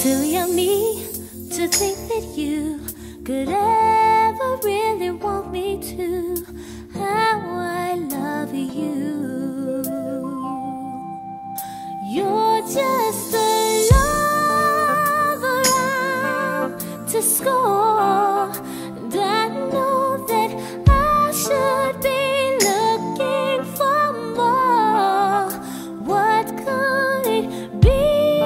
Silly of me to think that you could ever really want me to. How I love you. You're just a love around to score, and I know that I should be looking for more. What could it be?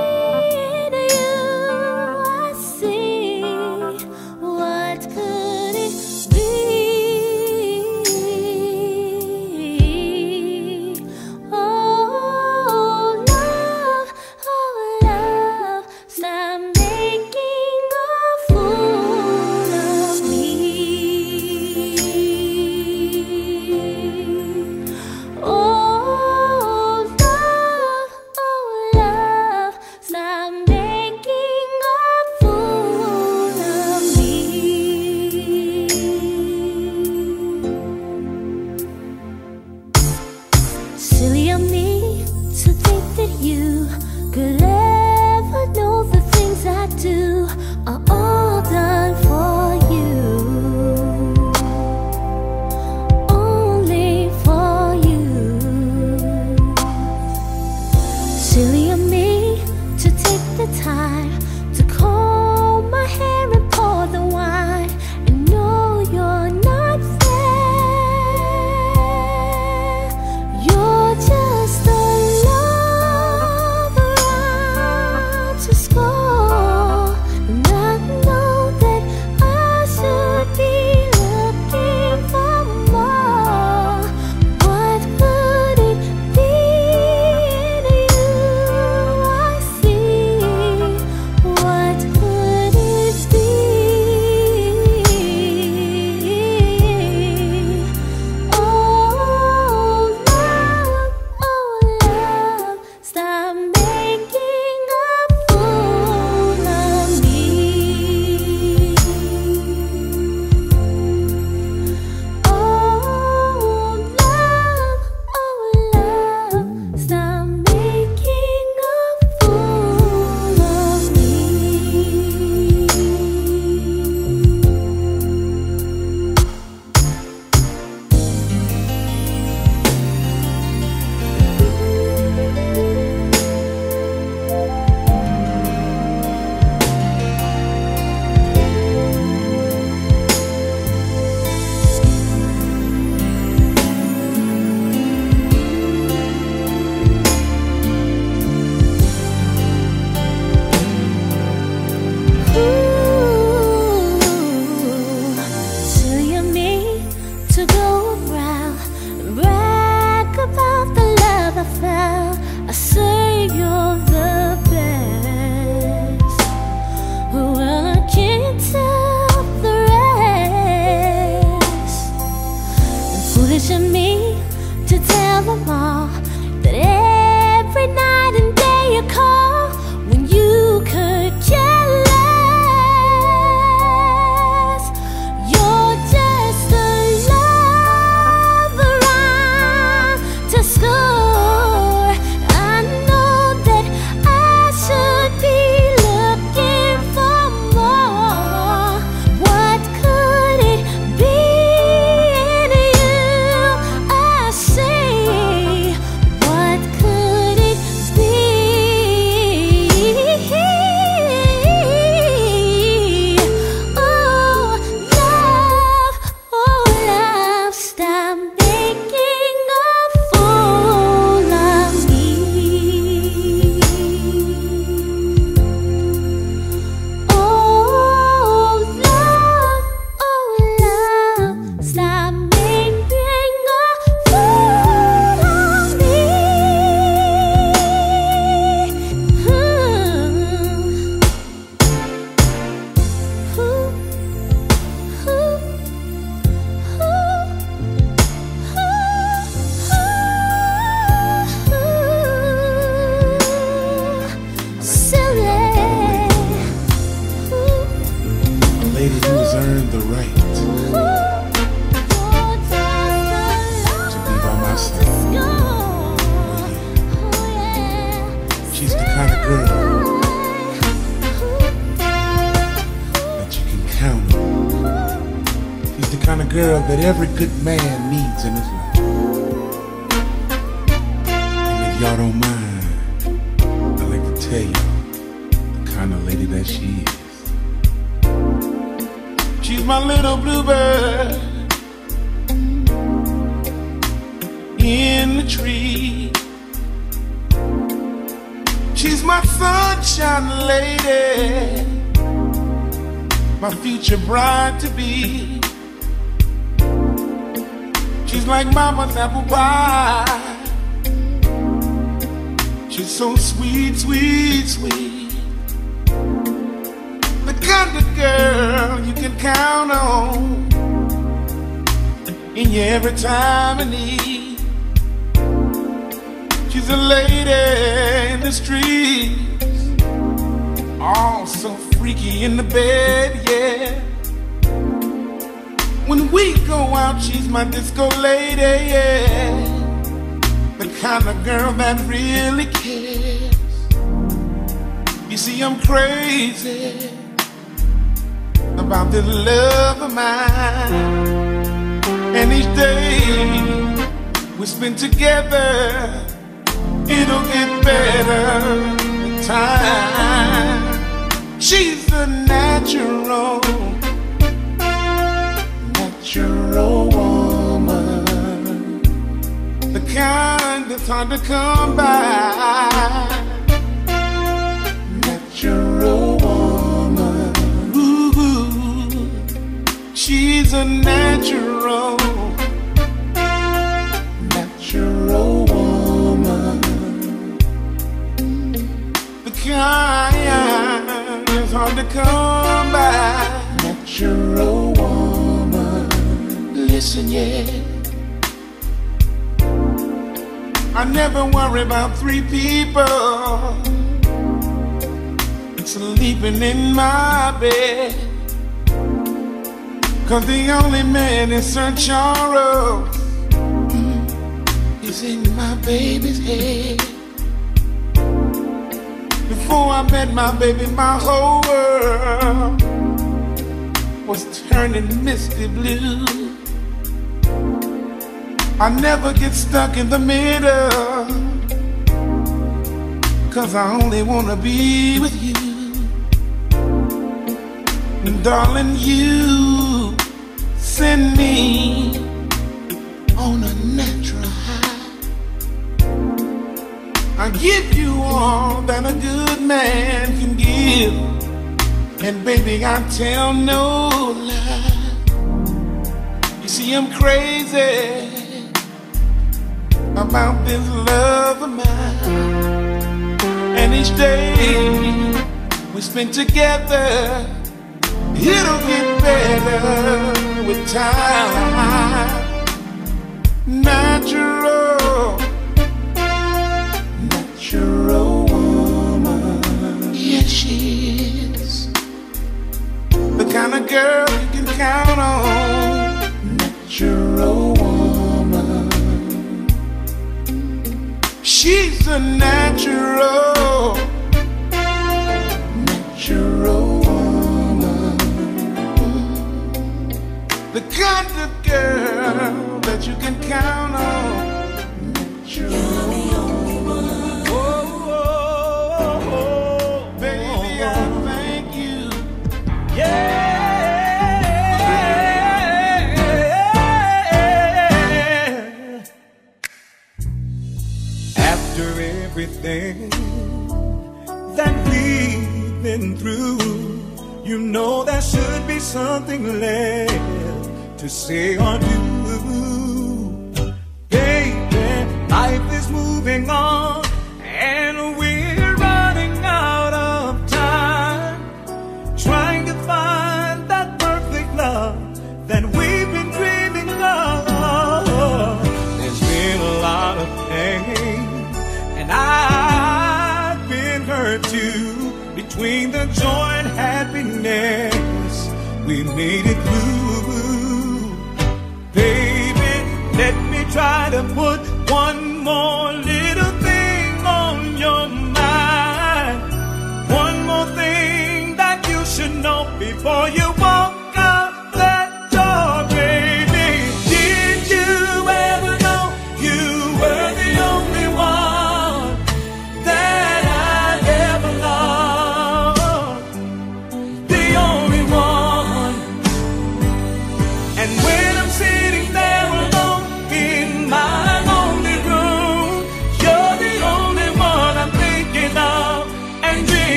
Silly of me to think that you could ever know the things I do are all done for you, only for you. Silly of me to take the time to comb my hair and pour the wine and know you're not I say you're the best. Well, I can't tell the rest. And foolish of me to tell them all that every night and day you call when you could care less. You're just a love around to school. What girl that every good man needs in his life. And if y'all don't mind, I'd like to tell y'all the kind of lady that she is. She's my little bluebird in the tree. She's my sunshine lady, my future bride to be. She's like mama's apple pie. She's so sweet, sweet, sweet. The kind of girl you can count on in your every time of need. She's a lady in the streets, all so freaky in the bed, yeah. When we go out, she's my disco lady, yeah. The kind of girl that really cares. You see, I'm crazy about this love of mine. And each day we spend together, it'll get better with time. She's a natural woman, the kind that's hard to come by. Natural woman, ooh, she's a natural woman, the kind that's hard to come by. Natural woman. Listen, yeah, I never worry about three people sleeping in my bed, 'cause the only man in Sir Charles is in my baby's head. Before I met my baby, my whole world was turning misty blue. I never get stuck in the middle, 'cause I only wanna be with you. And darling, you send me on a natural high. I give you all that a good man can give, and baby, I tell no lie. You see, I'm crazy about this love of mine. And each day we spend together, it'll get better with time. Natural woman, yes she is. The kind of girl you can count on. Natural woman, she's a natural woman, the kind of girl that you can count on. You're the only one. Oh, oh, oh, oh. Baby, I thank you. Yeah. After everything that we've been through, you know there should be something left to say or do. Baby, life is moving on, and we're running out of time, trying to find that perfect love that we've been dreaming of. There's been a lot of pain, and I've been hurt too. Between the joy and happiness, we made it through. Baby, let me try to put one more little thing on your mind. One more thing that you should know before you walk out that door, baby.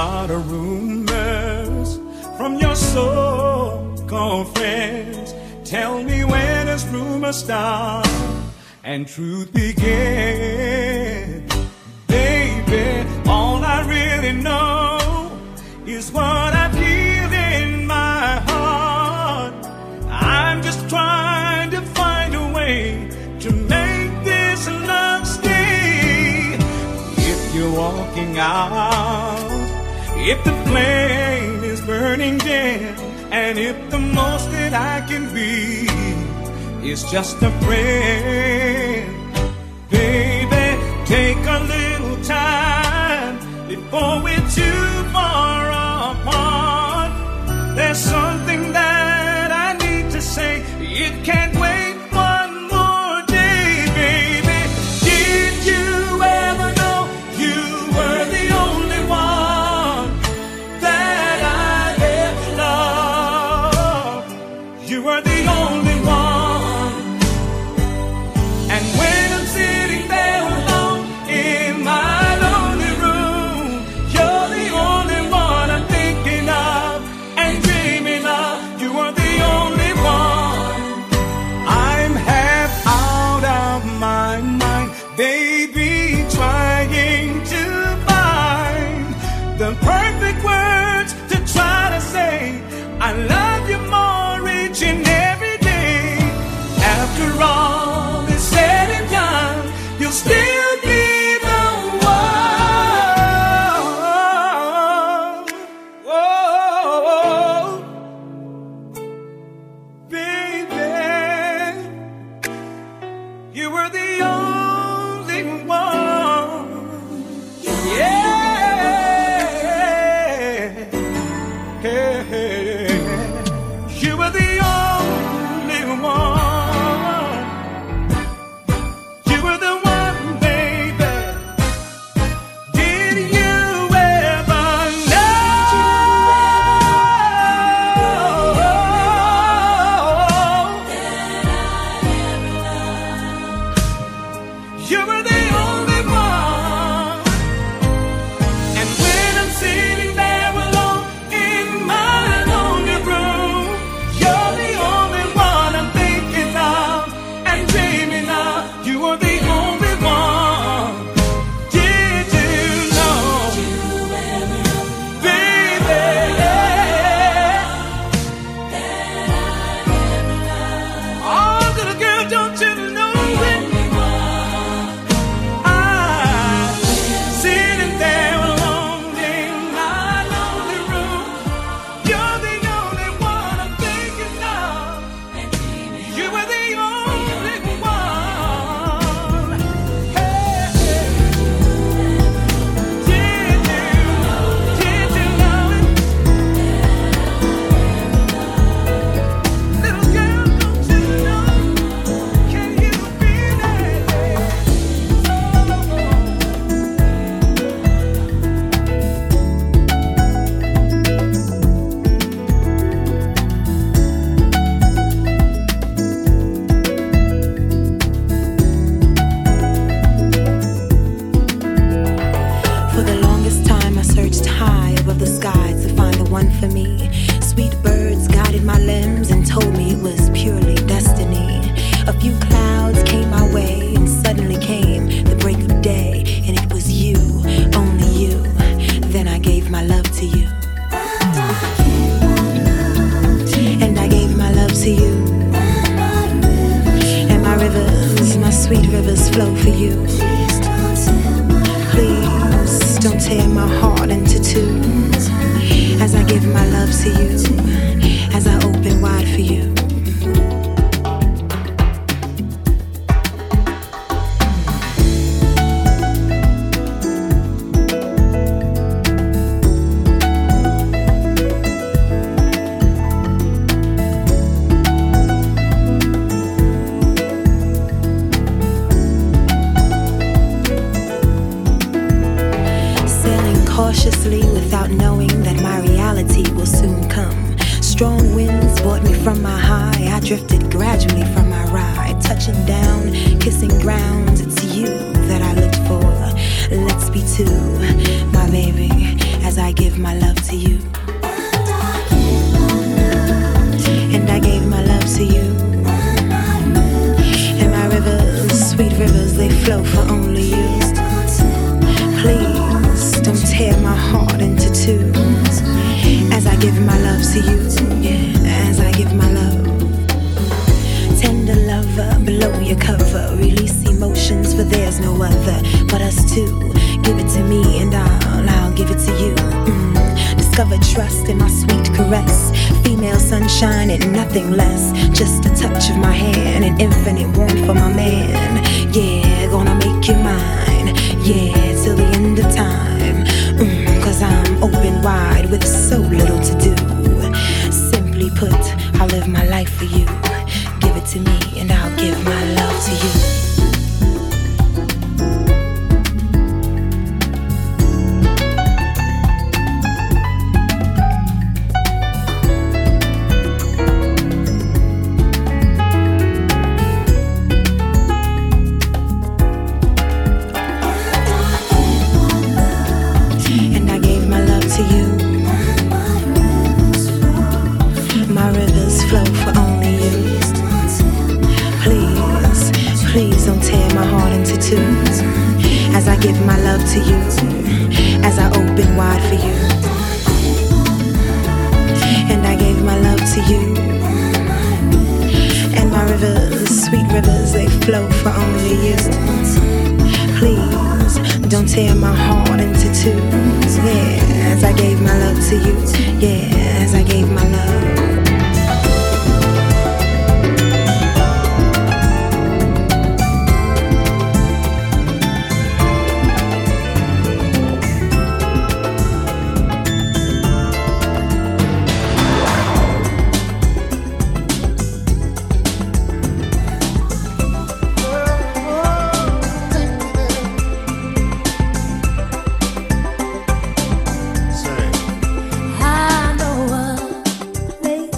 lot of rumors from your so-called friends. Tell me, where does rumor start and truth begin? Baby, all I really know is what I feel in my heart. I'm just trying to find a way to make this love stay. If you're walking out, if the flame is burning dim, and if the most that I can be is just a friend, baby, take a little time before we're too far apart. There's something that I need to say. It can't wait one more day, baby. Did you ever know you were the only one that I ever loved? You were the only one. And when I'm sitting there alone in my lonely room, you're the only one I'm thinking of and dreaming of. You are the only one. I'm half out of my mind, baby, trying to find the perfect words to try to say I love you more each and every day. After all is said and done, you'll still be the one. Oh, baby, you were the only one. Yeah. You were the only one. You were the one, baby. Did you ever know? You were the only one. And when I'm sitting there alone in my lonely room, you're the only one I'm thinking of and dreaming of. You are the only one. Did you know, baby? Oh, little girl, don't you know it? I'm sitting there alone in my lonely room. You're the only one I'm thinking of. You were the only one. Hey, did you know it? Little girl, don't you know? Can you feel it? For the longest time I searched high above the skies to find the one for me. Sweet birds guided my limbs and told me it was purely destiny. A few clouds came my way and suddenly came the break of day. And it was you, only you. Then I gave my love to you. And I gave my love to you. And my rivers, my sweet rivers flow for you. Please don't tear my heart into two. As I give my love to you, as I open wide for you. Sailing cautiously without knowing that my reality will soon come. Strong winds brought me from my high. I drifted gradually from my ride. Touching down, kissing ground, it's you that I looked for. let's be two, my baby, as I give my love to you. And I gave my love to you. And my rivers, sweet rivers, they flow for only you. Please don't tear my heart into two, as I give my love to you, yeah, as I give my love. Tender lover, below your cover, release emotions, for there's no other but us two. Give it to me and I'll give it to you. Discover trust in my sweet caress, female sunshine and nothing less. Just a touch of my hand, an infinite warmth for my man. Yeah, gonna make you mine, yeah, till the end of time. Cause I'm open wide with so little to do. Simply put, I'll live my life for you. Give it to me and I'll give my love to you. As I give my love to you, as I open wide for you. And I gave my love to you. And my rivers, sweet rivers, they flow for only you. Please, don't tear my heart into two. Yeah, as I gave my love to you. Yeah, as I gave my love. I know a place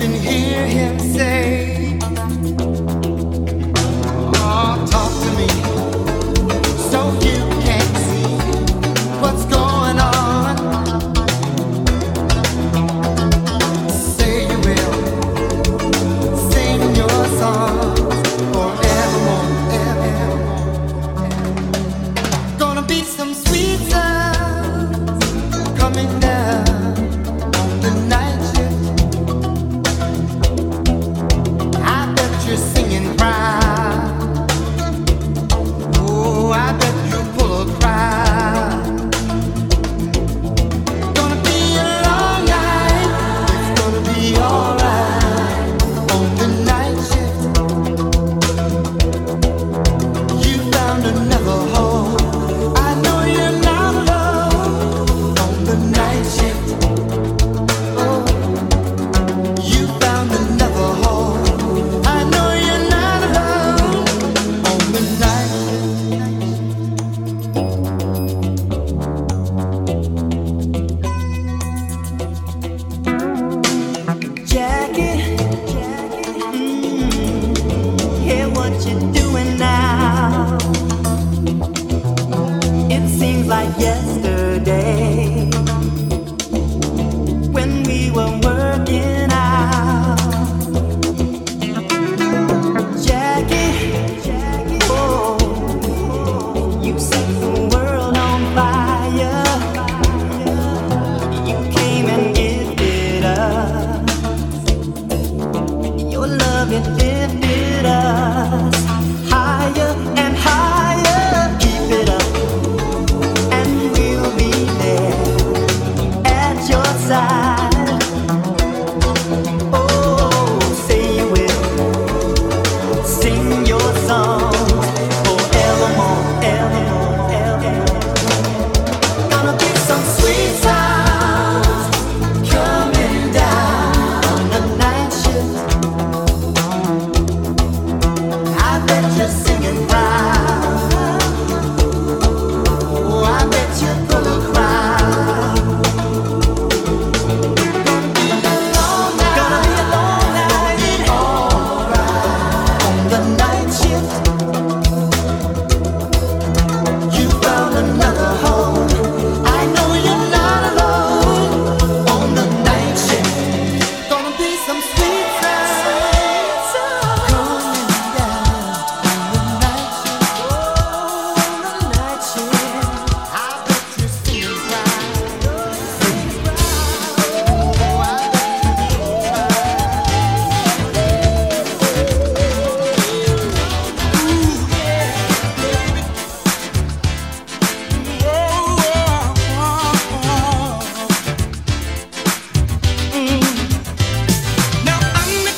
Now I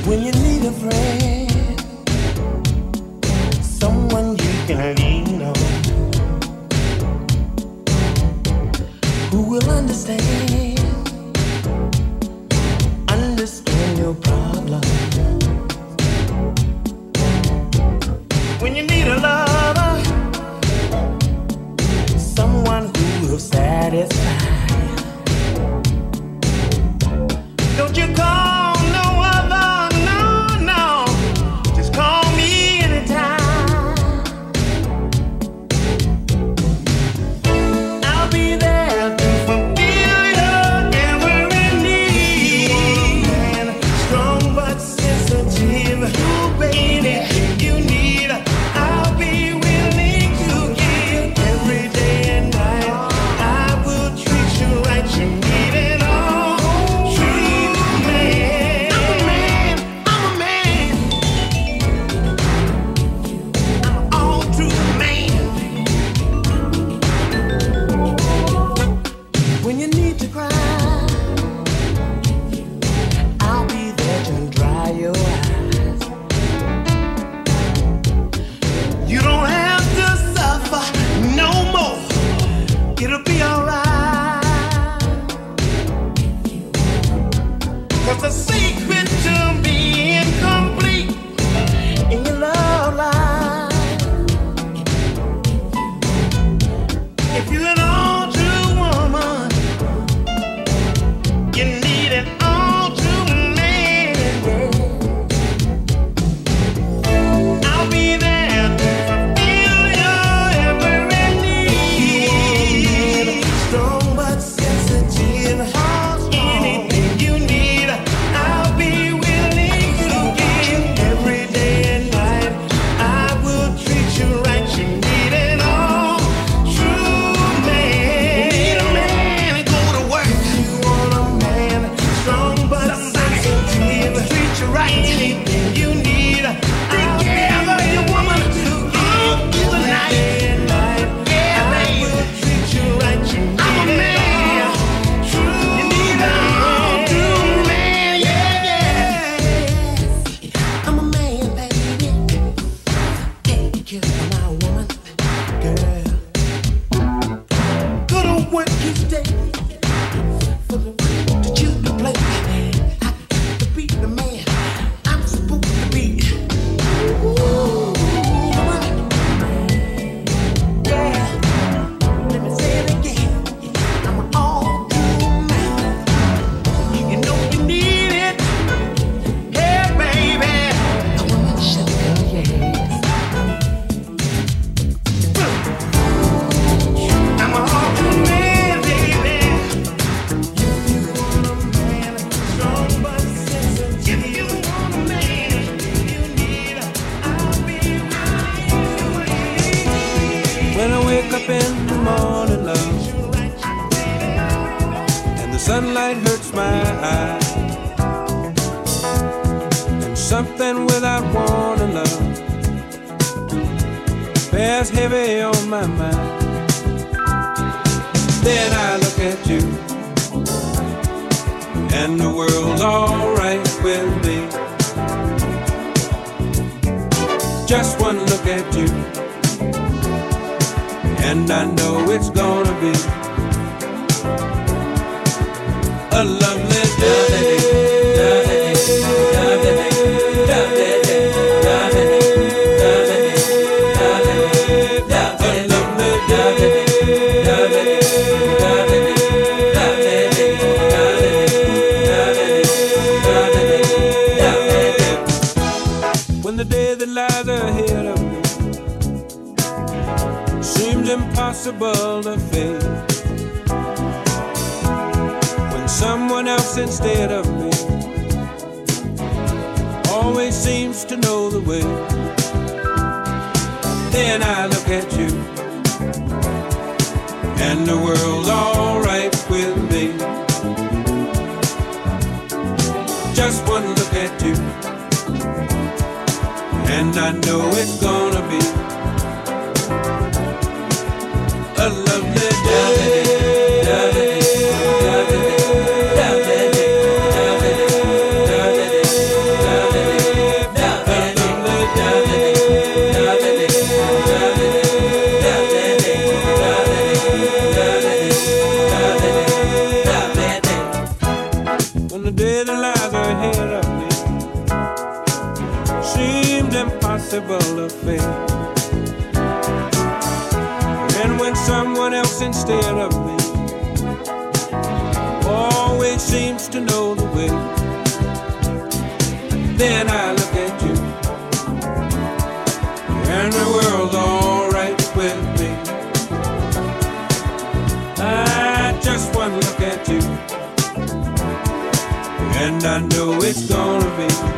When you need a friend, someone you can lean on, who will understand your problem. When you need a lover, someone who will satisfy. Don't you call no other, no, just call me anytime. I'll be there to fulfill your every need. Strong but sensitive, you baby, you need. I'll be willing to give every day and night. I will treat you right, you need it all. True man, I'm a man, I'm an all true man. When you need to cry, I'll be there to dry your eyes. You don't have to suffer no more. It'll be alright. 'Cause the secret to being complete in your love life, if you're an all true woman, you need an all true man. I'll be there to fulfill your every need. Strong but sensitive, anything you need, I'll be willing to give every day and night. I will treat you right, you need it all. True man, you need a man to go to work. You want a man, strong but sensitive, treat you right, anything you need. Take care of your woman to give you the night. Yeah, I will treat you right, you need I'm a man. True, you need a true man, yeah. I'm a man, baby. Take care of my woman, girl. Go to work each day for the work that you to play. I got to be the man I'm supposed to be. Ooh, yeah. Let me say it again. I'm an all-true man. You know you need it. Hey, baby. A woman should know, yes. I'm an all-true man, baby. You want a man, strong but sensitive. If you want a man, you need. I'll be right. When I wake up in the morning, love, and the sunlight hurts my eyes, and something without warning, love, bears heavy on my mind. Then I look at you, and the world's alright with me. Just one look at you, and I know it's gonna be a lovely day. When the day that lies ahead of me seems impossible to face, when someone else instead of me always seems to know the way, then I look at you, and the world's alright with me. Just one look at you, and I know it's gonna be a lovely day. A impossible affair. And when someone else instead of me always seems to know the way, then I look at you and the world's alright with me. I just one look at you and I know it's gonna be